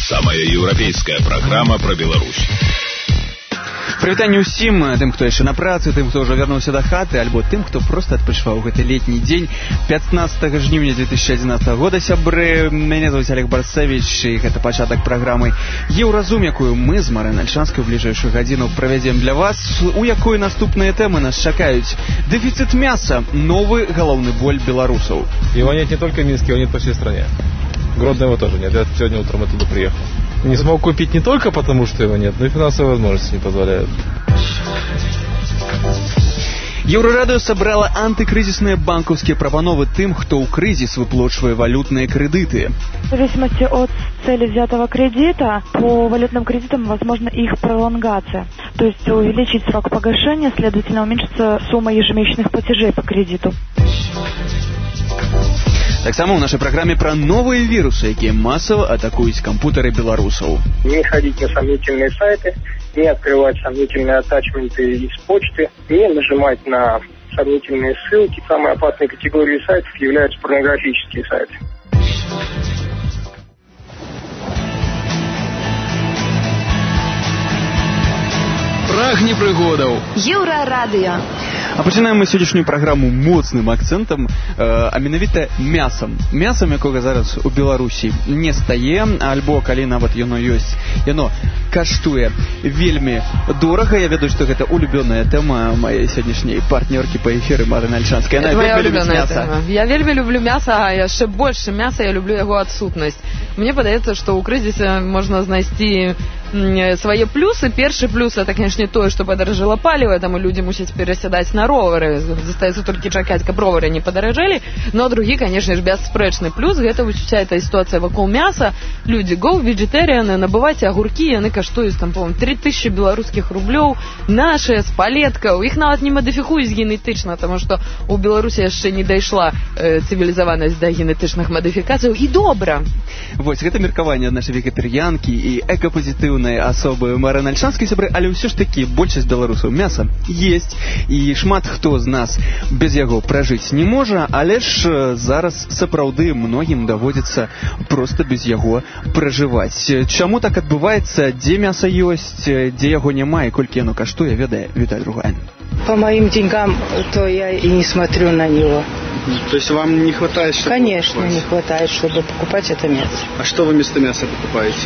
Самая еўрапейская праграма пра Беларусь. Прывітанне ўсім тым, хто яшчэ на працы, тым, хто ўжо вярнуўся да хаты, альбо тым, хто проста адпачываў гэты летні дзень 15 жніўня 2011 года. Сябры, мяне зовут Олег Барцевич, і гэта пачатак праграмы «Еўразум», якую мы з Марынай Альшанскай у бліжэйшую гадзіну правядзем для вас, у якой наступныя тэмы нас чакаюць. Дэфіцыт мяса – новы галоўны боль беларусаў. Его нет не только в Минске, его нет по всей стране. Гродно его тоже нет. Я сегодня утром оттуда приехал. Не смог купить не только потому, что его нет, но и финансовые возможности не позволяют. Еўрарадыё сабрала антыкрызісныя банкаўскія прапановы тым, хто ў крызіс выплачвае валютныя кредиты. В зависимости от цели взятого кредита, по валютным кредитам возможна их пролонгация. То есть увеличить срок погашения, следовательно, уменьшится сумма ежемесячных платежей по кредиту. Таксама ў нашай праграме пра новыя вірусы, якія масава атакуюць кампутары беларусаў. Не ходить на сомнительные сайты, не открывать сомнительные атачменты из почты, не нажимать на сомнительные ссылки. Самой опасной категорией сайтов являются порнографические сайты. Прагне прыгодаў. Еўрарадыё. А пачынаем мы сённяшнюю праграму моцным акцэнтам, а менавіта мясам. Мясам, якога зараз у Беларусі не стае, альбо калі нават яно ёсць, яно каштуе вельмі дорага. Я ведаю, што гэта улюбёная тэма маёй сённяшняй партнёркі па эфіры Марыны Альшанскай. Яна вельмі любіць мяса. Я вельмі люблю мяса, а яшчэ больше мяса я люблю яго адсутнасць. Мне падаецца, што ў крызісе можна знайсці свае плюсы. Першы плюс — это, конечно, тое, што падаражэла паліва, таму людзі мусяць перасядаць на ровары. Застаецца толькі чакаць, каб ровары не падаражэлі. Но другі, конечно ж, бясспрэчны плюс — гэта вся эта сітуацыя вакол мяса. Людзі go vegetarian, набываць агуркі, яны каштуюць там, по-моему, 3000 беларускіх рублёў. Нашыя з палеткаў, іх нават не мадыфікуюць генетычна, таму што ў Беларусі яшчэ не дайшла цывілізаванасць да генетычных мадыфікацыяў. І добра. Вось, гэта меркаванне ад нашай вегетарыянкі і экапазітыўнай асобы Марыны Альшанскай, сябры, але ўсё ж такі большасць беларусаў мяса есть, і шмат хто з нас без яго пражыць не можа, але ж зараз сапраўды многім даводзіцца проста без яго пражываць. Чаму так адбываецца? Дзе мяса ёсць, дзе яго няма і колькі яно каштуе, ведае Віталь Ругань. По моим деньгам, то я и не смотрю на него. То есть вам не хватает, чтобы Конечно, покупать? не хватает, чтобы покупать это мясо. А что вы вместо мяса покупаете?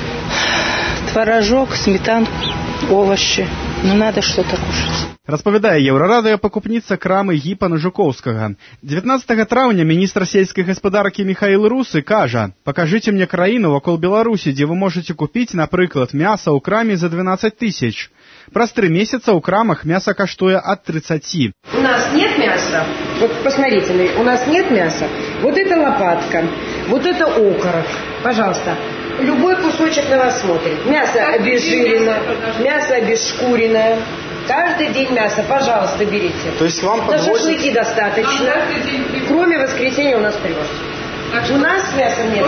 Творожок, сметанку, овощи. Ну, надо что-то кушать. Распавядае Еўрарадыё пакупніца крамы Гіпана Жукоўскага. 19 траўня міністр сельскай гаспадаркі Михаил Русы кажа: «Покажите мне краіну вакол Беларусі, дзе вы можете купіць, напрыклад, мяса ў краме за 12 000. Праз 3 месяца ў крамах мяса каштуе ад 30. У нас нет мяса. Вот посмотрите, у нас нет мяса. Вот это лопатка, вот это окорок. Пожалуйста. Любой кусочек на вас смотрит. Мясо обезжирено, мясо обезшкуренное. Каждый день мясо, пожалуйста, берите. То есть вам на шашлыки достаточно. Кроме воскресенья у нас привозят. У нас мяса нет.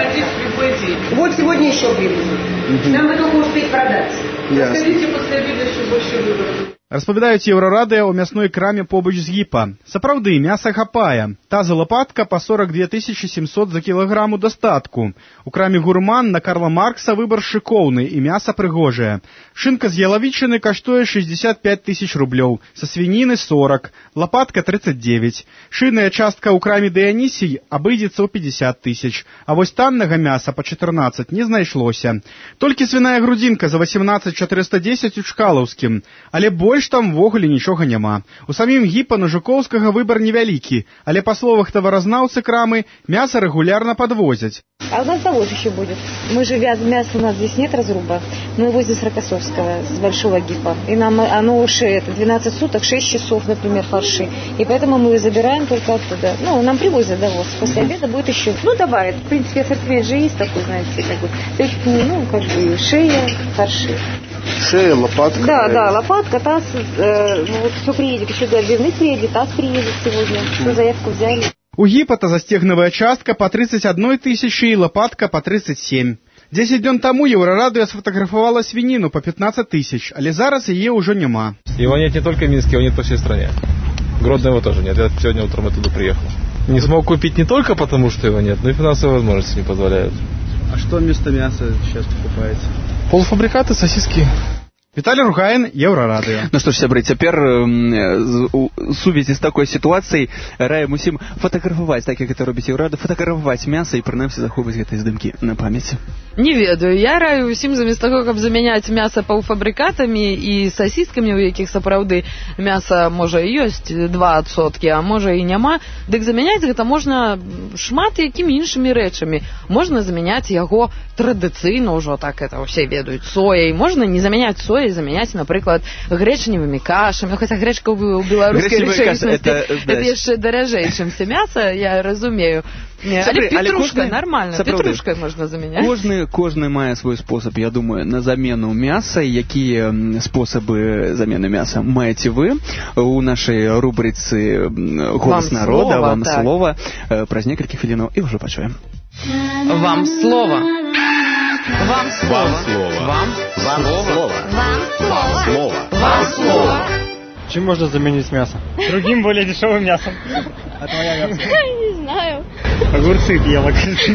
Вот сегодня еще привезут. Нам бы только успеть продать. Расскажите после обеда еще больше выборов. Распавядаюць Еўрарадыё ў мясной краме побач з Гіпа. Сапраўды, мяса хапае. Таза лопатка па 42 700 за кілаграму дастатку. У краме Гурман на Карла Маркса выбар шыкоўны і мяса прыгожае. Шынка з ялавічыны каштуе 65 000 рублёў, са свініны 40, лопатка 39. Шыйная частка ў краме Дыянісій абыдзецца ў 50 000, а вось таннага мяса па 14 не знайшлося. Толькі свіная грудзінка за 18 410 у Чкалаўскім, але больш там ввогуле нічога няма. У самім Гіпана Жукоўскага выбар невялікі, але па словах таваразнаўцы крамы, мяса рэгулярна подвозят. А у нас завоз еще будет. Мы же мясо, у нас здесь нет разруба. Мы возим с Рокоссовского, с Большого Гипа. И нам оно уже 12 суток, 6 часов, например, фарши. И поэтому мы забираем только оттуда. Ну, нам привозят довоз. После обеда будет еще. Ну, добавят. В принципе, ассортимент же есть такой, знаете, как бы. Ну, как бы шея, фарши. Шея, лопатка. Да, лопатка, таз, вот все приедет. Еще отбивных приедет, таз приедет сегодня. Всю заявку взяли. У Гіпа тазастегнавая частка по 31 000 і лопатка по 37. 10 дзён таму Еўрарадыё сфотаграфавала свініну по 15 000, але зараз яе ўжо няма. Его нет не только в Минске, его нет по всей стране. Гродно его тоже нет. Я сегодня утром оттуда приехал. Не смог купить не только потому, что его нет, но и финансовые возможности не позволяют. А что вместо мяса сейчас покупаете? Полуфабрикаты, сосиски. Віталій Ругаін, Еўрарадыё. Ну што ж, сябры, цяпер у сувязі з такой сітуацыяй раім усім фатаграфаваць, так як гэта робіць Еўрада, фатаграфаваць мяса і прынамсі захоўваць гэтыя здымкі на памяць. Не ведаю, я раю усім замест таго, каб замяняць мяса паўфабрикатамі і сасіскамі, у якіх сапраўды мяса можа і ёсць 2%, а можа і няма, дык замяняць гэта можна шмат якімі іншымі рэчамі. Можна замяняць яго традыцыйна ўжо, так это ўсе ведаюць, сояй. Можна не замяняць сояй, заменять, например, гречневыми кашами. Хотя гречка у белорусской речевичности это еще дорожее, чем все мясо, я разумею. Але петрушка нормально, петрушкой можно заменять. Кожны мае свой спосаб, я думаю, на замену мяса. Якія спосабы замены мяса маеце вы у нашай рубрыцы «Голос народа», вам слова праз некалькі хвілінаў і ўжо пачуем. Вам слово. Вам слово. Вам слово. Вам слово. Вам слово. Чем можно заменить мясо? Другим, более дешевым мясом. А твоя версия? Не знаю. Огурцы ела.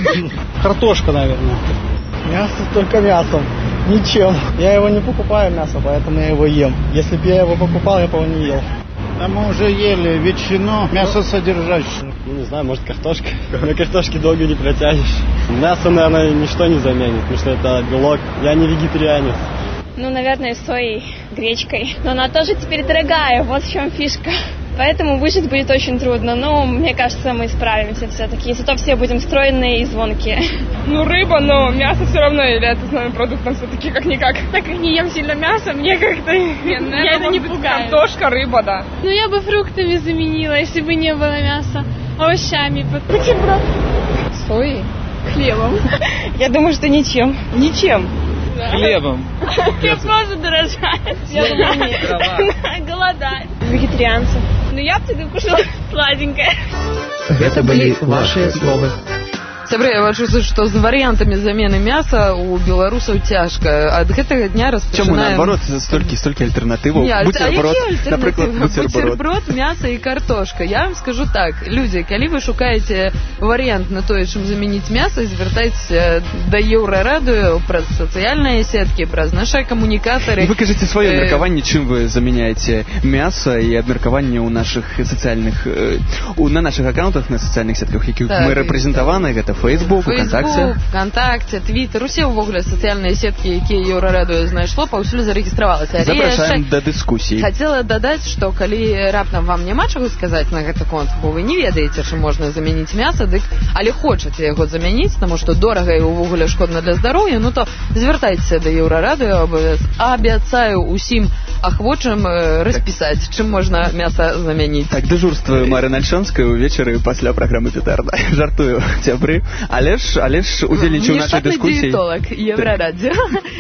Картошка, наверное. Мясо только мясом. Ничем. Я его не покупаю, мясо, поэтому я его ем. Если бы я его покупал, я бы его не ел. А мы уже ели ветчину, мясо содержащее. Ну, не знаю, может, картошка. На картошке долго не протянешь. Мясо, наверное, ничто не заменит, потому что это белок. Я не вегетарианец. Ну, наверное, соей, гречкой. Но она тоже теперь дорогая, вот в чем фишка. Поэтому выжить будет очень трудно. Но мне кажется, мы справимся все-таки. Зато все будем стройные и звонкие. Ну, рыба, но мясо все равно является основным продуктом все-таки как-никак. Так как не ем сильно мясо, мне как-то... Я это не пугаю. Картошка, рыба, да. Ну, я бы фруктами заменила, если бы не было мяса. Овощами. Бутерброд. Соей? Хлебом. Я думаю, что ничем. Ничем. Да. Хлебом. Хлеб тоже дорожает. Я думаю, нет. Голодать. Вегетарианцы. Ну, я бы тогда кушала сладенькое. Это были ваши словы. Сябры, я бачу, што з варыянтамі замены мяса у беларусаў цяжка. Ад гэтага дня распачынаем... Чаму, наадварот, столькі альтэрнатываў? Бутерброд, напрыклад, бутерброд, мяса і картошка. Я вам скажу так, людзі, калі вы шукаеце варыянт на тое, чым замяніць мяса, звяртайцеся да Еўрарадыё праз сацыяльныя сеткі, праз нашыя камунікатары. Вы кажаце сваё абмеркаванне, чым вы заменяеце мяса і абмеркаванне ў нашых сацыяльных... на нашых аккаунтах на сацыяльных сетках, якіх мы рэпрэзентаваны, гэта Facebook, ВКонтакте, Твиттер, усе ўвогуле сацыяльныя сеткі, якія Еўрарадыё знайшло, паўсюль зарэгістравалася. Запрашаем да дыскусіі. Хацела дадаць, што калі раптам вам няма чаго сказаць на гэты конт, бо вы не ведаеце, чым можна замяніць мяса, дык але хочаце яго замяніць, таму што дорага і ўвогуле шкодна для здароўя, ну то звяртайцеся да Еўрарадыё, абяцаю усім ахвочым распісаць, чым можна мяса замяніць. Так, дежурство Марына Альшонская увечары пасля праграмы «Петарда». Жартую, цябры. Але ж удзельнічаў у нашай дыскусіі. Нештатны дыетолог Еўрарадыё.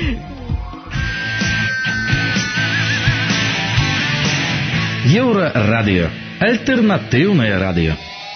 Еўрарадыё. Альтэрнатыўнае радыё.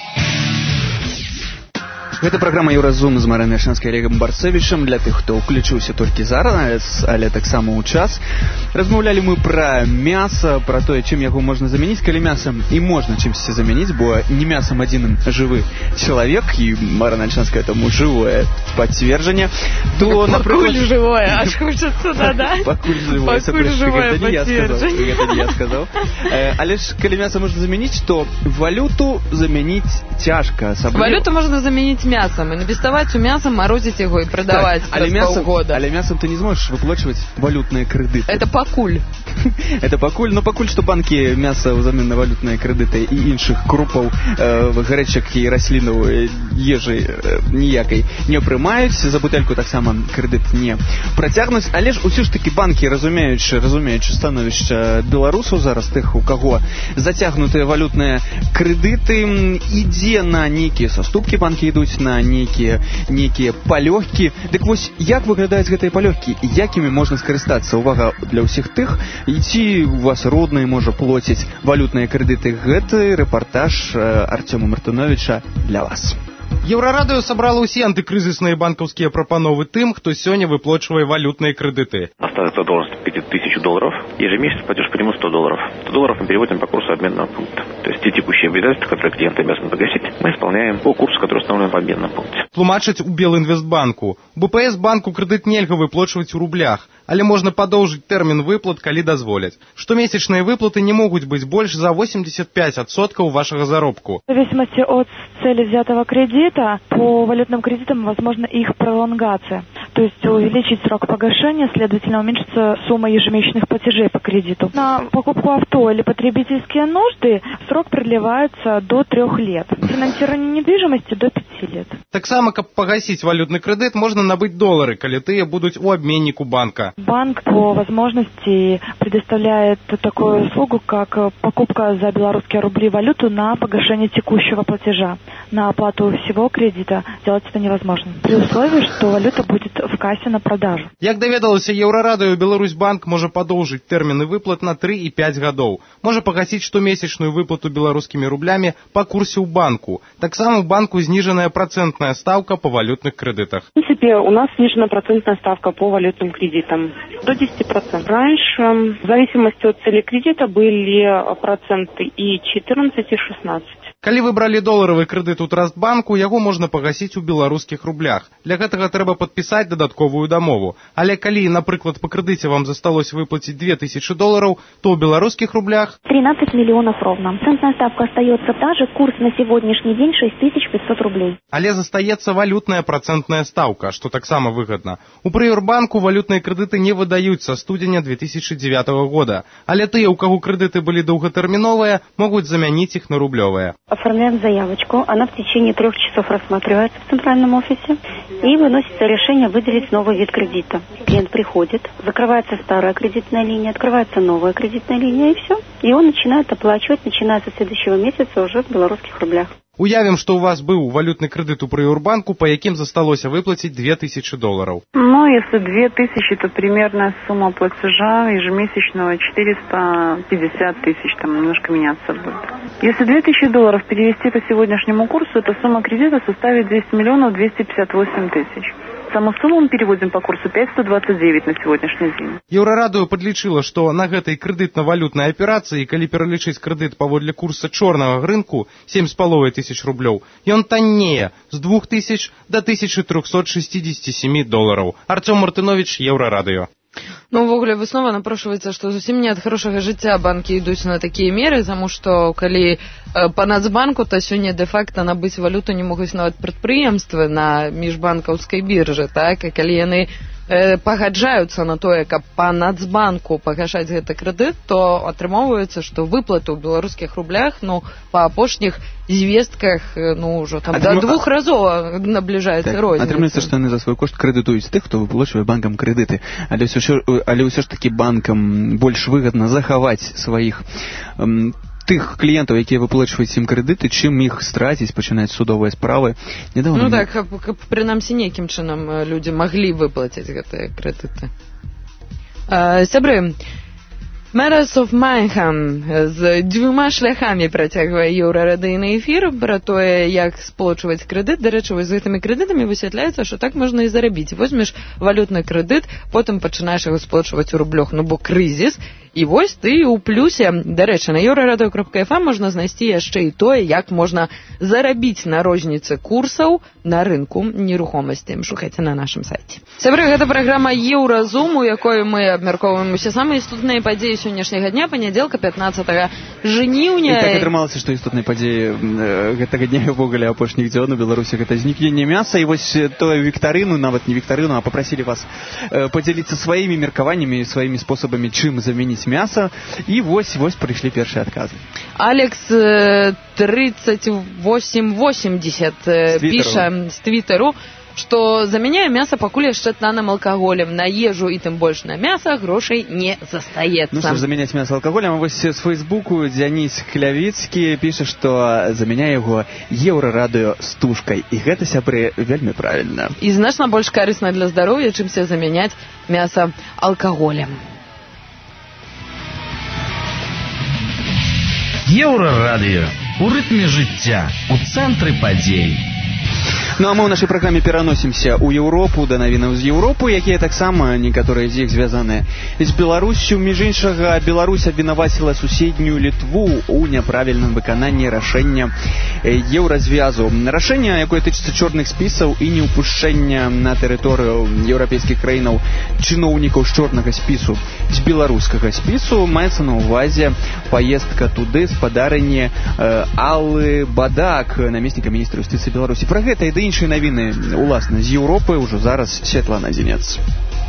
Гэта праграма «Еўразум» з Марынай Альшанскай і Олегам Барцевічам. Для тых, хто ўключыўся толькі зараз, але таксама ў час. Размаўлялі мы пра мяса, пра тое, чым яго можна замяніць, калі мясам і можна чымсьці замяніць, бо не мясам адзіным жывы чалавек, і Марына Альшанская таму жывое пацверджанне. Пакуль жывое, аж хочацца дадаць. Пакуль жывое пацверджанне. Гэта не я сказаў. Але ж, калі мяса можна замяніць, то валюту замяніць цяжка. Валюту можна замяніць мясом и напестовать у мяса, морозить его и продавать праз полгода. Але мясом ты не сможешь выплачивать валютные кредиты. Это пакуль. Это пакуль, но пакуль, что банки мяса взамен на валютные кредиты и іншых крупаў, грэчак і раслінаў ежы ніякай не прымаюць, за бутэльку таксама кредит не працягнуць, але ж усё ж таки банки, разумеючы становішча беларусаў зараз, тых, у каго зацягнутыя валютныя кредиты, ідзе на нейкія саступкі, банки ідуць на нейкія палёгкі. Дык вось, як выглядаюць гэтыя палёгкі, якімі можна скарыстацца? Увага для ўсіх тых, і ці у вас родныя можа плоціць валютныя крэдыты. Гэты рэпартаж Артёма Мартыновича для вас. Еўрарадыё сабрала ўсе антыкрызісныя банкаўскія прапановы тым, хто сёння выплачвае валютныя крэдыты. Остается должность $1000. Ежемесячный платеж по нему $100. $100 мы переводим по курсу обменного пункта. То есть те текущие обязательства, которые клиенты обязаны погасить, мы исполняем по курсу, который установлен в обменном пункте. Тлумачаць у Белінвестбанку. БПС банку крэдыт нельга выплачваць у рублях, але можна падоўжыць тэрмін выплат, калі дазволяць. Штомесячныя выплаты не могуць быць больш за 85% вашага заробку. В зависимости от цели взятого кредита, по валютным кредитам возможна их пролонгация. То есть увеличить срок погашения, следовательно, уменьшится сумма ежемесячных платежей по кредиту. На покупку авто или потребительские нужды срок продлевается до 3 лет. Финансирование недвижимости до 5 лет. Таксама, каб пагасіць валютны крэдыт, можна набыць долары, калі тыя будуць у обменніку банка. Банк по возможности предоставляет такую услугу, как покупка за белорусские рубли валюту на погашение текущего платежа. На оплату всего кредита делать это невозможно, при условии, что валюта будет в кассе на продажу. Як даведалася Еўрарадыё, Беларусьбанк можа падоўжыць тэрміны выплат на 3 і 5 гадоў. Можа пагасіць штомесячную выплату беларускімі рублямі па курсе ў банку. Таксама ў банку зніжаная процентная ставка по валютных кредитах. В принципе, у нас снижена процентная ставка по валютным кредитам до 10%. Раньше, в зависимости от цели кредита, были проценты и 14, и 16. Калі вы бралі доларавы крэдыт у Трастбанку, яго можна пагасіць у беларускіх рублях. Для гэтага трэба падпісаць дадатковую дамову. Але калі, напрыклад, па крэдыце вам засталося выплаціць $2000, то ў беларускіх рублях 13 миллионов ровно. Процентная ставка остается та же, курс на сегодняшний день 6500 рублей. Але застаецца валютная процентная ставка, што таксама выгадна. У Прыёрбанку валютныя крэдыты не выдаюць са студзеня 2009 года. Але тыя, у каго крэдыты былі доўгатэрміновыя, могуць замяніць іх на рублёвыя. Оформляем заявочку, она в течение 3 часов рассматривается в центральном офисе и выносится решение выделить новый вид кредита. Клиент приходит, закрывается старая кредитная линия, открывается новая кредитная линия и все. И он начинает оплачивать, начиная со следующего месяца уже в белорусских рублях. Уявім, што у вас быў валютны крэдыт у Прыёрбанку, па якім засталося выплаціць $2000. Ну, если 2000, то примерная сумма платежа ежемесячного 450 тысяч, там немножко меняться будет. Если $2000 перевести по сегодняшнему курсу, то сумма кредита составит 200 миллионов 258 тысяч. Саму сумму мы переводим по курсу 5,129 на сегодняшний день. Еўрарадыё падлічыла, што на гэтай крэдытна-валютнай аперацыі, калі пералічыць крэдыт паводле курса чорнага рынку 7,5 тысяч рублёў, ён таннее з 2000 до $1367. Артём Мартынович, Еўрарадыё. Ну, увогуле, выснова напрошваецца, што зусім не ад хорошага жыцця банкі ідуць на такія меры, таму што калі па Нацбанку, то сёння дэ-факта набыць валюту не могуць нават прадпрыемствы на міжбанкаўскай біржы, так? І калі яны пагаджаюцца на тое, каб па Нацбанку пагашаць гэты крэдыт, то атрымоўваецца, што выплаты ў беларускіх рублях, ну, па апошніх звестках, ну, ўжо там да 2 разоў набліжаецца розніца. Атрымліваецца, што яны за свой кошт крэдытуюць тых, хто выплачвае банкам крэдыты. Але ўсё ж такі банкам больш выгадна захаваць сваіх тых кліентаў, якія выплачваюць ім крэдыты, чым іх страціць, пачынаць судовыя справы. Недавно ну так, каб прынамсі нейкім чынам людзі маглі выплаціць гэтыя крэдыты. Сябры, Matters of Mayhem з 2 шляхамі працягвае еўрарадыйны эфір пра тое, як сплочваць крэдыт. Дарэчы, вось з гэтымі крэдытамі высвятляецца, што так можна і зарабіць. Возьмеш валютны крэдыт, потым пачынаеш яго сплочваць у рублёх, ну бо крызіс, і вось ты ў плюсе. Дарэчы, на еўрарадыё.фм можна знайсці яшчэ і тое, як можна зарабіць на розніцы курсаў на рынку нерухомасці. Шукайце на нашым сайце. Сябры, гэта праграма Еўразум, у якой мы абмяркоўваем усе самыя істотныя падзеі сённяшняга дня, панядзелка, 15 жніўня. І так атрымалася, што істотныя падзеі гэтага дня ўвогуле апошніх дзён у Беларусі гэта знікненне мяса. І вось тое віктарыну, нават не віктарыну, а папрасілі вас падзяліцца сваімі меркаваннямі, сваімі спосабамі, чым замяніць мяса. І вось прыйшлі першыя адказы. Алекс 3880 піша з твіттеру, што замяняе мяса пакуль яшчэ танным алкаголем. На ежу і тым больш на мяса грошай не застаецца. Ну што ж, замяняць мяса алкаголем, а вось з Фейсбуку Дзяніс Клявіцкі піша, што замяняе яго еўрарадыё стужкай. І гэта, сябры, вельмі правільна. І значна больш карысна для здароўя, чымся замяняць мяса алкаголем. Еўрарадыё. У рытме жыцця, у цэнтры падзей. Ну а мы ў нашай праграме пераносімся ў Еўропу да навінаў з Еўропы, якія таксама некаторыя з іх звязаныя з Беларуссю. Між іншага, Беларусь абвінаваціла суседнюю Літву ў няправільным выкананні рашэння Еўразвязу. Рашэнне, якое тычыцца чорных спісаў і неўпушчэння на тэрыторыю еўрапейскіх краінаў чыноўнікаў з чорнага спісу з беларускага спісу, маецца на ўвазе паездка туды спадарэнне Аллы Бадак, намесніка міністра юстыцыі Беларусі. Пра гэта і да іншыя навіны уласна з Еўропы ўжо зараз Святлана Дзінец.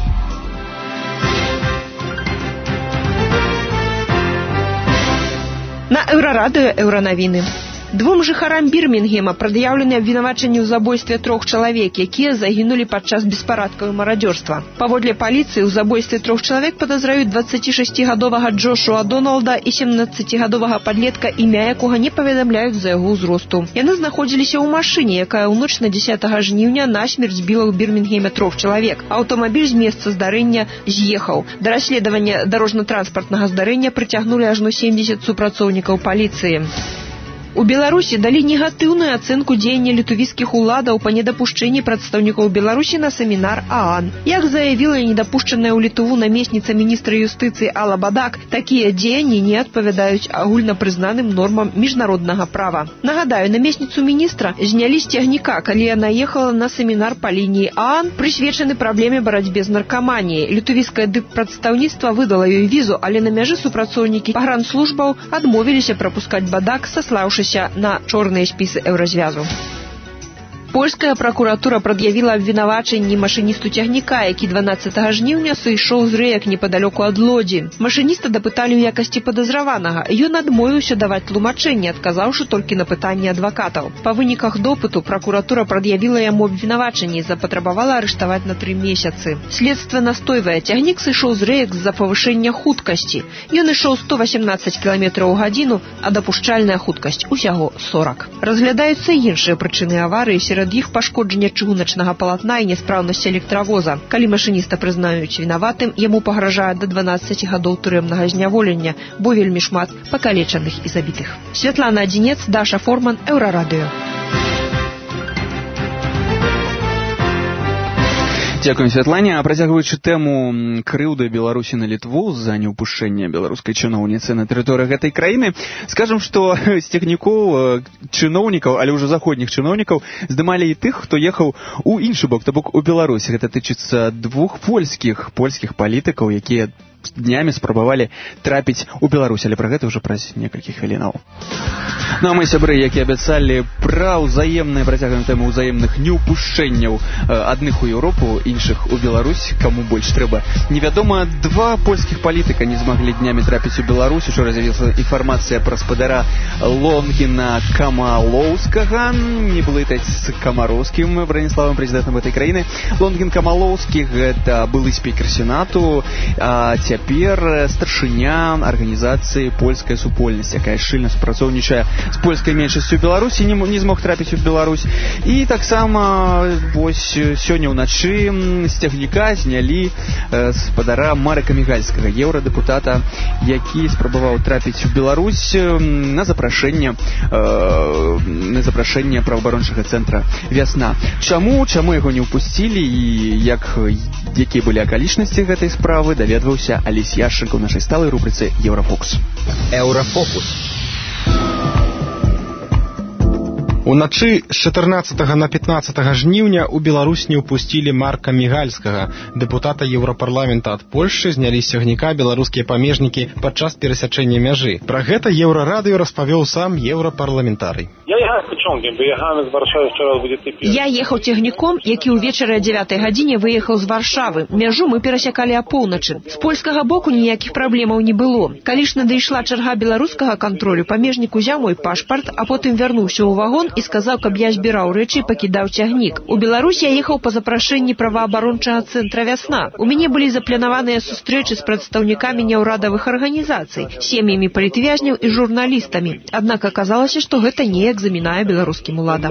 На Еўрарадыё Еўранавіны. Двум жыхарам Бірмінгема прад'яўлены абвінавачанні ў забойстве 3 чалавек, якія загінулі падчас беспарадкаў і марадзёрства. Паводле паліцыі, у забойстве 3 чалавек падазраюць 26-гадовага Джошуа Доналда і 17-гадовага падлетка, імя якога не паведамляюць за яго ўзросту. Яны знаходзіліся ў машыне, якая ў ноч на 10 жніўня насмерць збіла ў Бірмінгеме 3 чалавек. Аўтамабіль з месца здарэння з'ехаў. Да расследавання дарожна-транспартнага здарэння прыцягнулі ажно 70 супрацоўнікаў паліцыі. У Беларусі далі негатыўную ацэнку дзеяння літувійскіх уладаў па недапушчэнні прадстаўнікоў Беларусі на семінар ААН. Як заявіла недапушчаная ў Літву намесніца міністра юстыцыі Алла Бадак, такія дзеянні не адпавядаюць агульнапрызнаным нормам міжнароднага права. Нагадаю, намесніцу міністра знялі з цягніка, калі яна ехала на семінар па лініі ААН, прысвечаны праблеме барацьбе з наркаманіяй. Літувійскае дыппрадстаўніцтва выдала ёй візу, але на мяжы супрацоўнікі пагранслужбаў адмовіліся прапускаць Бадак, саслаўшыся на чорныя спісы Еўразвязу. Польская пракуратура прад'явіла абвінавачанні машыністу цягніка, які 12 жніўня сышоў з рэек непадалёку ад Лодзі. Машыніста дапыталі ў якасці падазраванага. Ён адмовіўся даваць тлумачэнне, адказаўшы толькі на пытанні адвакатаў. Па выніках допыту пракуратура прад'явіла яму абвінавачанні і запатрабавала арыштаваць на 3 месяцы. Следства настойвае, цягнік сышоў з рэек з-за павышэння хуткасці. Ён ішоў 118 км ў гадзіну, а дапушчальная хуткасць усяго 40. Разглядаюцца іншыя прычыны аварыі, сярод іх пашкоджання чыгуначнага палатна і няспраўнасць электравоза. Калі машыніста прызнаюць вінаватым, яму пагражае да 12 гадоў турэмнага зняволення, бо вельмі шмат пакалечаных і забітых. Святлана Дзінец, Даша Форман, Еўрарадыё. Дзякуем, Святлане. А працягваючы тэму крыўды Беларусі на Літву за неўпушчэнне беларускай чыноўніцы на тэрыторыі гэтай краіны, скажам, што з цягнікоў чыноўнікаў, але ўжо заходніх чыноўнікаў, здымалі і тых, хто ехаў у іншы бок, то бок у Беларусі. Гэта тычыцца 2 польскіх палітыкаў, якія днямі спрабавалі трапіць у Беларусь, але пра гэта ўжо праз некалькі хвілінаў. Ну а мы, сябры, як і абяцалі, пра ўзаемнае працягваем тэму ўзаемных неўпушчэнняў адных у Еўропу, іншых у Беларусь, каму больш трэба. Невядома, 2 польскіх палітыка не змаглі днямі трапіць у Беларусь. Учора з'явілася інфармацыя пра спадара Лонгіна Камалоўскага, не блытаць з Камароўскім, браніславым прэзідэнтам гэтай краіны. Лонгін Камалоўскі — гэта былы спікер Сенату, а цяпер старшыня арганізацыі «Польская супольнасць», якая шчыльна супрацоўнічае з польскай меншасцю Беларусі, не змог трапіць у Беларусь. І таксама вось сёння ўначы з цягніка знялі спадара Марека Мігальскага, еўрадэпутата, які спрабаваў трапіць у Беларусь на запрашэнне праваабарончага цэнтра «Вясна». Чаму яго не ўпусцілі і якія былі акалічнасці гэтай справы, даведваўся Алесь Яшченко ў нашай сталай рубрыцы «Еўрафокус». Уначы з 14 на 15 жніўня ў Беларусь не ўпусцілі Марка Мігальскага, дэпутата Еўрапарламента ад Польшчы, знялі з цягніка беларускія памежнікі падчас перасячэння мяжы. Пра гэта Еўрарадыё распавёў сам еўрапарламентарый. Я ехаў цягніком, які ўвечары о 9 гадзіне выехаў з Варшавы. Мяжу мы перасякалі апоўначы. З польскага боку ніякіх праблемаў не было. Калі ж надышла чарга беларускага кантролю, памежнік узяў мой пашпарт, а потым вярнуўся ў вагон і сказаў, каб я збіраў рэчы і пакідаў цягнік. У Беларусь я ехаў па запрашэнні праваабарончага цэнтра «Вясна». У мяне былі запланаваныя сустрэчы з прадстаўнікамі няўрадавых арганізацый, сем'ямі палітвязняў і журналістамі. Аднак аказалася, што гэта неяк замінае беларускім уладам.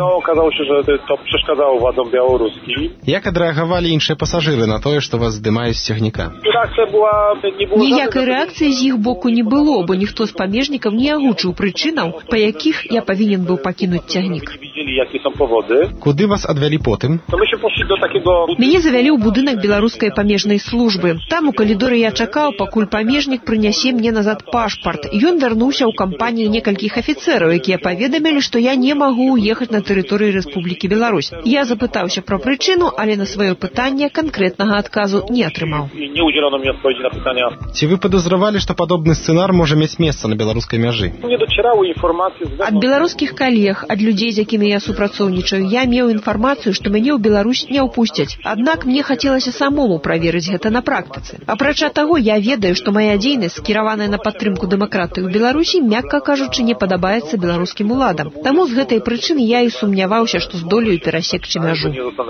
Як адрэагавалі іншыя пасажыры на тое, што вас здымаюць з цягніка? Ніякай рэакцыі з іх боку не было, бо ніхто з памежнікаў не агучыў прычынаў, па якіх я павінен быў пакінуць цягнік. jakie są powody. Куды вас адвялі потым? To myśmy poszli do takiego... Мяне завялі ў будынак беларускай памежнай службы. Там у калідоры я чакаў, пакуль памежнік прынясе мне назад пашпарт. Ён вярнуўся ў кампаніі некалькіх афіцэраў, якія паведамілі, што я не магу уехаць на тэрыторыю Рэспублікі Беларусь. Я запытаўся пра прычыну, але на сваё пытанне канкрэтнага адказу не атрымаў. Nie udzielono mi odpowiedzi na pytania. Ці вы падазравалі, што падобны сцэнар можа мець месца на беларускай мяжы? Nie docierały informacje z... Ад беларускіх калег, ад людзей, з якімі я супрацоўнічаю, я меў інфармацыю, што мяне ў Беларусь не ўпусцяць. Аднак мне хацелася самому праверыць гэта на практыцы. Апрача таго, я ведаю, што мая дзейнасць, скіраваная на падтрымку дэмакратыі ў Беларусі, мякка кажучы, не падабаецца беларускім уладам. Таму з гэтай прычыны я і сумняваўся, што здолею перасекчы мяжу.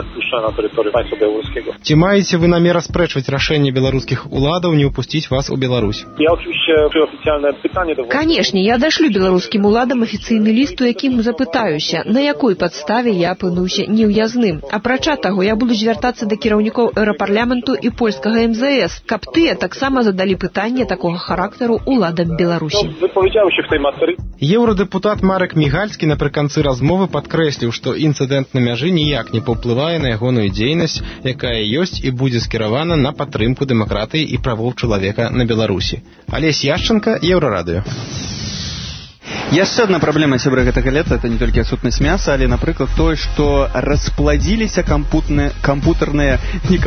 Ці маеце вы намер аспрэчваць рашэнне беларускіх уладаў не ўпусціць вас у Беларусь? Ja oczywiście oficjalne pytanie do... Канешне, я дашлю беларускім уладам афіцыйны ліст, у якім запытаюся, на якой падставе я апынуўся неўязным. Апрача таго, я буду звяртацца да кіраўнікоў еўрапарламенту і польскага МЗС, каб тыя таксама задалі пытанне такога характару уладам Беларусі. Еўрадэпутат Марек Мігальскі напрыканцы размовы падкрэсліў, што інцыдэнт на мяжы ніяк не паўплывае на ягоную дзейнасць, якая ёсць і будзе скіравана на падтрымку дэмакратыі і правоў чалавека на Беларусі. Алесь Яшченко, Еўрарадыё. Яшчэ одна праблема, сябры, гэтага лета, это не толькі адсутнасць мяса, але, напрыклад, тое, што распладзіліся кампутарныя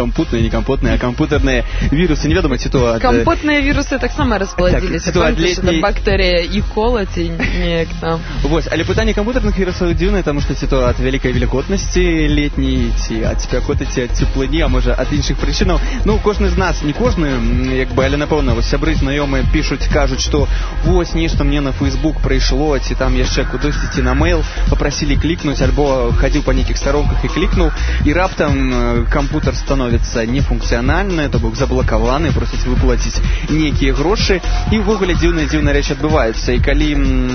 вірусы, невядома, ці то ад... Кампотныя вірусы таксама распладзіліся. Так, летняй... бактэрія і кола, ці неяк там. Вось, але пытанне кампутарных вірусаў дзіўнае, таму што ці то ад вялікай велікотнасці летняй, ці ад спякоты, ці ад цеплыні, а можа ад іншых прычынаў. Ну, кожны з нас, не кожны, як бы, але, напэўна, вось сябры знаёмыя пішуць, кажуць, што вось нешта мне на Facebook прыйшло, ці там яшчэ кудысьці, ці на мэйл папрасілі клікнуць, альбо хадзіў па нейкіх старонках і клікнуў, і раптам кампутар становіцца нефункцыянальны, то бок заблакаваны, просяць выплаціць нейкія грошы, і ўвогуле дзіўная рэч адбываецца. І калі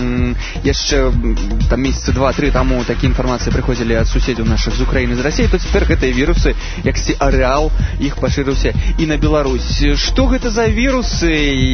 яшчэ там месяцы 2-3 таму такія інфармацыі прыходзілі ад суседзяў нашых з Украіны, з Расіі, то цяпер гэтыя вірусы, як арэал, іх пашырыўся і на Беларусь. Што гэта за вірусы,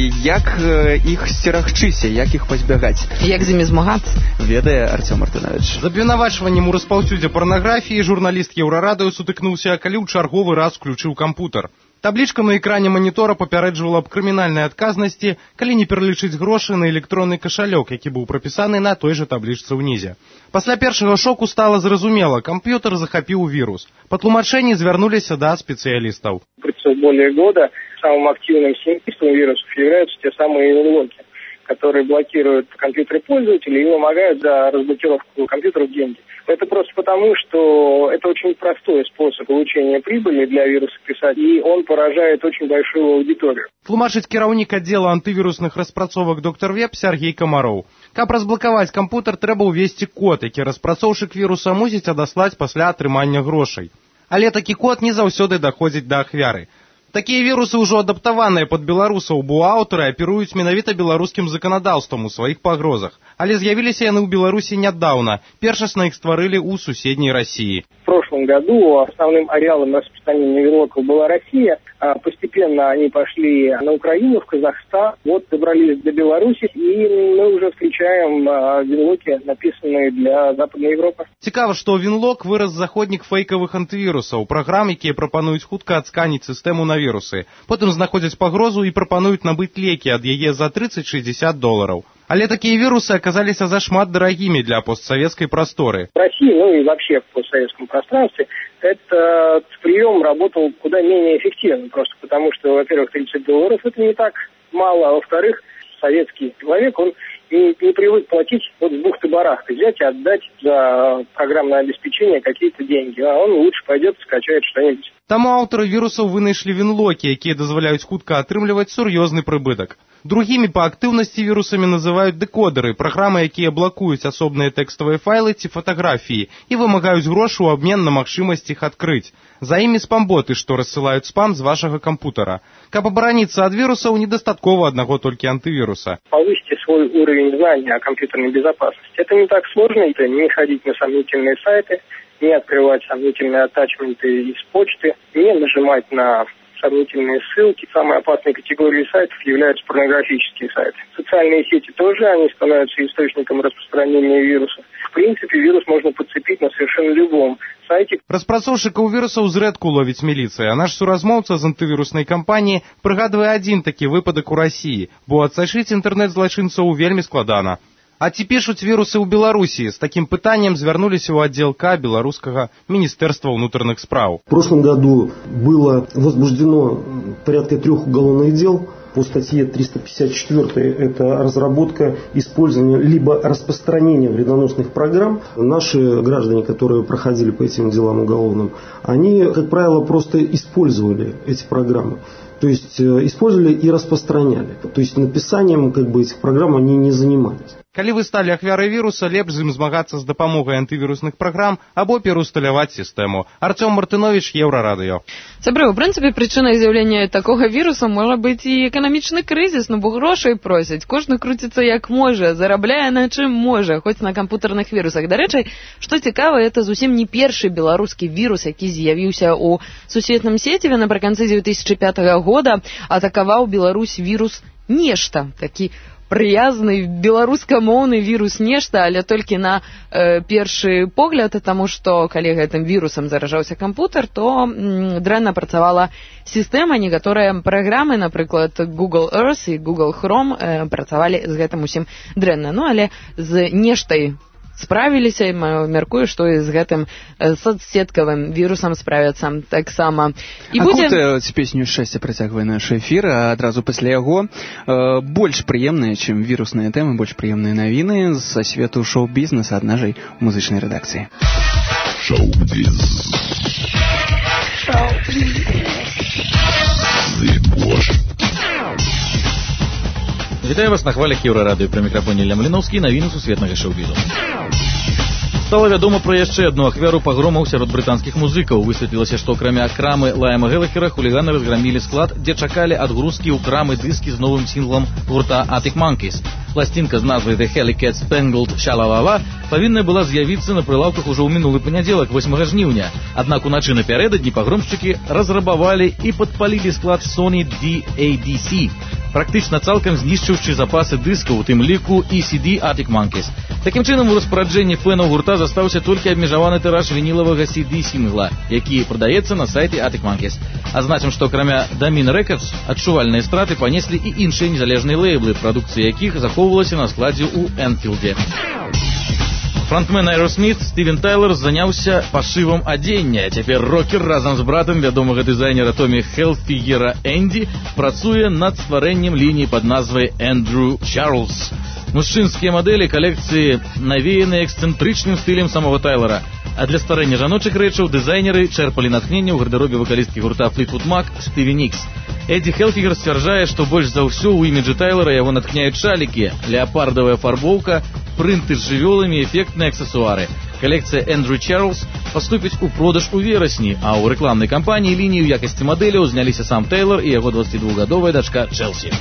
як іх сцерагчыся, як іх пазбягаць? Як з імі змагацца? Ведае Артём Мартынович. З абвінавачваннем у распаўсюдзе парнаграфіі журналіст Еўрарадыё сутыкнуўся, калі ў чарговы раз включыў кампутар. Таблічка на экране манітора папярэджвала аб крымінальнай адказнасці, калі не пералічыць грошы на электронны кашалёк, які быў прапісаны на той жа таблічцы ўнізе. Пасля першага шоку стала зразумела, камп'ютар захапіў вірус. Па тлумачэнні звярнуліся да спецыялістаў. Более года самым активным семейством вирусов являются те самые винлоки, которые блокируют компьютеры пользователей и вымогают за разблокировку компьютеров деньги. Это просто потому, что это очень простой способ получения прибыли для вирусописателя, и он поражает очень большую аудиторию. Тлумачыць кіраўнік аддзела антывірусных распрацовак доктор Веб Сергей Камароў. Каб разблакаваць кампутар, трэба ўвесці код, які распрацоўшчык віруса мусіць адаслаць пасля атрымання грошай. Але такі код не заўсёды даходзіць да ахвяры. Такія вірусы ўжо адаптаваныя пад беларусаў, бо аўтары аперуюць менавіта беларускім заканадаўствам у сваіх пагрозах. Але з'явіліся яны ў Беларусі нядаўна. Першасна іх стварылі ў суседняй России. В прошлом году основным ареалом распространения винлоков была Россия. Постепенно они пошли на Украину, в Казахстан. Вот добрались до Беларуси, и мы уже встречаем винлоки, написанные для Западной Европы. Цікава, што винлок вырас заходнік фейкавых антывірусаў, праграм, якія прапануюць хутка адсканіць сістэму на вірусы. Потым знаходзяць пагрозу і прапануюць набыць лекі ад яе за $30-60. Але такие вирусы оказались зашмат дорогими для постсоветской просторы. В России, ну и вообще в постсоветском пространстве, этот прием работал куда менее эффективно. Просто потому что, во-первых, $30 это не так мало, а во-вторых, советский человек, он не привык платить вот с бухты-барахты, взять и отдать за программное обеспечение какие-то деньги. А он лучше пойдет и скачает что-нибудь. Таму аўтары вірусаў вынайшлі винлоки, якія дазваляюць хутка атрымліваць сур'ёзны прыбытак. Другими по активности вирусами называют декодеры, программы, якія блокуюць асобныя тэкставыя файлы ці фотографии и вымагаюць грошы ў абмен на магчымасць іх адкрыць. За імі спам-боты, што рассылаюць спам з вашага кампутара. Каб абараніцца ад вірусаў, недастаткова аднаго толькі антывіруса. Повысьте свой уровень знания о компьютерной безопасности. Это не так сложно, это не ходить на сомнительные сайты, не открывать сомнительные атачменты из почты, не нажимать на сомнительные ссылки. Самой опасной категорией сайтов являются порнографические сайты. Социальные сети тоже, они становятся источником распространения вируса. В принципе, вирус можно подцепить на совершенно любом сайте. Распрацоўшчыкаў вірусаў зрэдку ловіць міліцыя, а наш суразмоўца з антывіруснай кампаніі прыгадвае адзін такі выпадак у Расіі, бо адсачыць інтэрнэт-злачынцаў вельмі складана. А ці пішуць вірусы ў Беларусі? З такім пытаннем звярнуліся ў аддзел К беларускага Министерства внутренних спраў. В прошлом году было возбуждено порядка 3 уголовных дел по статье 354. Это разработка, использование либо распространение вредоносных программ. Наши граждане, которые проходили по этим делам уголовным, они, как правило, просто использовали эти программы. То есть использовали и распространяли. То есть написанием этих программ они не занимались. Калі вы сталі ахвярай віруса, лепш з ім змагацца з дапамогай антывірусных праграм або пераўсталяваць сістэму. Артём Мартынович, Еўрарадыё. Сябры, у прынцыпе, прычынай з'яўлення такога віруса можа быць і эканамічны крызіс, бо грошай просяць. Кожны круціцца як можа, зарабляе на чым можа, хоць на кампутарных вірусах. Дарэчы, што цікава, это зусім не першы беларускі вірус, які з'явіўся ў сусветным сеціве напрыканцы 2005 года, атакаваў Беларусь вірус Нешта, такі прыязны беларускамоўны вірус Нешта, але толькі на першы погляд, таму што калі гэтым вірусам заражаўся кампутар, то дрэнна працавала сістэма, некаторыя праграмы, напрыклад, Google Earth і Google Chrome працавалі з гэтым усім дрэнна. Ну, але з Нештай справіліся, і мяркую, што і з гэтым соцсеткавым вірусам справяцца таксама. Гурт песню «Шчасце» працягвае наш эфір, а адразу пасля яго больш прыемныя, чым вірусныя тэмы, больш прыемныя навіны са свету шоу-бізнеса ад нашай музычнай рэдакцыі. Шоу-біз. Вітаю вас на хвалях Еўрарадыё, пры мікрафоне Ілля Маліноўскі, навіны сусветнага шоу-бізу. Стала вядома пра яшчэ адну ахвяру пагромаў сярод брытанскіх музыкаў. Высветлілася, што акрамя крамы Лайама Гэллахера хуліганы разграмілі склад, дзе чакалі адгрузкі ў крамы дыскі з новым сінглам гурта Arctic Monkeys. Пласцінка з назвай The Hellcat Spangled Sha-La-La-La павінна была з'явіцца на прылаўках ужо ў мінулы панядзелак, 8 жніўня. Аднак уначы напярэдадні пагромшчыкі разрабавалі і падпалілі склад Sony DADC, практычна цалкам знішчыўшы запасы дыскаў, у тым ліку і CD Arctic Monkeys. Такім чынам, у распараджэнні фэнаў гурта застаўся толькі абмежаваны тыраж вінілавага CD-сінгла, які прадаецца на сайце Arctic Monkeys. Азначым, што акрамя Domino Records адчувальныя страты панеслі і іншыя незалежныя лейблы, прадукцыя якіх захоўвалася на складзе ў Энфілде. Фронтмен Aerosmith Стивен Тайлер заняўся пашывам адзення. Цяпер рокер разам з братам вядомага дызайнера Томі Хелфігера Энді працуе над стварэннем лініі пад назвай Эндрю Чарльз. Мужчынскія мадэлі калекцыі навеяны эксцэнтрычным стылем самого Тайлера. А для стварэння жаночых рэчаў дызайнеры чэрпалі натхненне ў гардэробе вакалісткі гурта Fleetwood Mac Стіві Нікс. Эдді Хелфігер сцвярджае, што больш за ўсё ў іміджы Тайлера яго натхняюць шалікі, леапардавая фарбоўка, прынты з жывёламі і эфектныя аксесуары. Калекцыя Эндрю Чарльз паступіць у продаж у верасні, а ў рэкламнай кампаніі лініі ў якасці мадэляў зняліся сам Тэйлор і яго 22-гадовая дачка Чэлсі.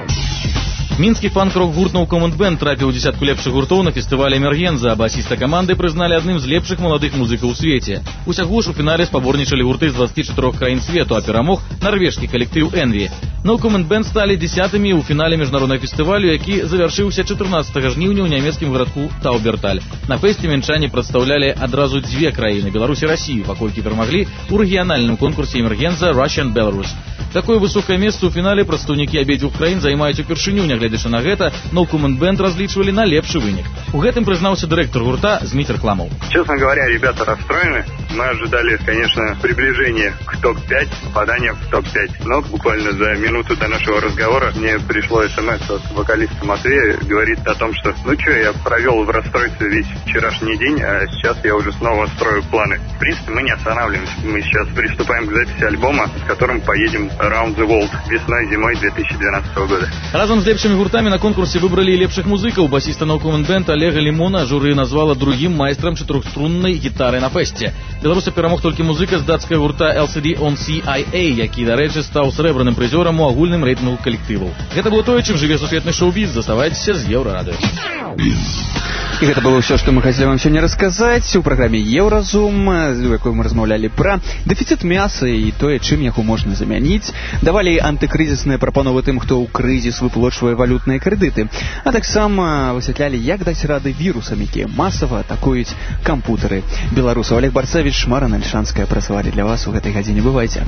Мінскі фанк-рок гурт No Comment Band трапіў у дзесятку лепшых гуртоў на фестывале Эмергенза, а басіста каманды прызналі адным з лепшых маладых музыкаў у свеце. Усяго ж у фінале спаборнічалі гурты з 24 краін свету, а перамог нарвежскі калектыў Envy. No Comment Band сталі 10-мі ў фінале міжнароднага фестывалю, які завяршыўся 14 жніўня ў нямецкім гарадку Тауберталь. На фэсце мінчане прадстаўлялі адразу дзве краіны, Беларусь і Расію, паколькі перамаглі ў рэгіянальным конкурсе Эмергенза Russian Belarus. Такое высокае месца ў фінале прадстаўнікі абедзвюх краін займаюць упершыню. Нягледзячы на гэта, No Comment Band разлічвалі на лепшы вынік. У гэтым прызнаўся дырэктар гурта Зміцер Хламов. Честно говоря, ребята расстроены. Мы ожидали, конечно, приближения к топ-5, попадания в топ-5. Но буквально за минуту до нашего разговора мне пришло смс от вокалиста Матвея. Говорит о том, что я провел в расстройстве весь вчерашний день, а сейчас я уже снова строю планы. В принципе, мы не останавливаемся. Мы сейчас приступаем к записи альбома, с которым поедем Around the World весной-зимой 2012 года. Разом з лепшымі гуртамі на конкурсе выбралі і лепшых музыкаў. Басіста No Comment Band Олега Лімона журы назвала другім майстрам чатырохструннай гітары на фэсце. Беларуса перамог толькі музыка з дацкага гурта LCD on CIA, які, дарэчы, стаў срэбраным прызёрам у агульным рэйтынгу калектываў. Гэта было тое, чым жыве сусветны шоу-біз. Заставайцеся з Еўрарадыё. І гэта было ўсё, што мы хацелі вам сёння расказаць у праграме Еўразум, у якой мы размаўлялі пра дэфіцыт мяса і тое, чым яго можна замяніць. Давалі антыкрызісныя прапановы тым, хто ў крызіс выплачвае валютныя крэдыты. А таксама высвятлялі, як даць рады вірусам, якія масава атакуюць кампутары. Беларусаў Олег Барцевіч, Марана Альшанская працавалі для вас у гэтай гадзіне. Бывайце.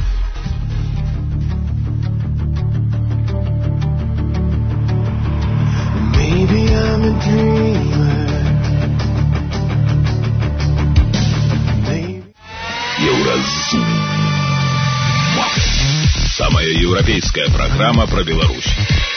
Maybe I'm a dreamer. Евразум. Самая европейская программа про Беларусь.